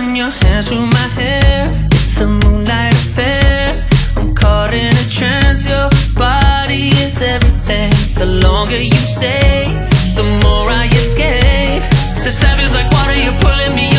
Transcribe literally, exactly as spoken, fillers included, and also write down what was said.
Run your hands through my hair, it's a moonlight affair. I'm caught in a trance, your body is everything. The longer you stay, the more I escape. The savage like water, you're pulling me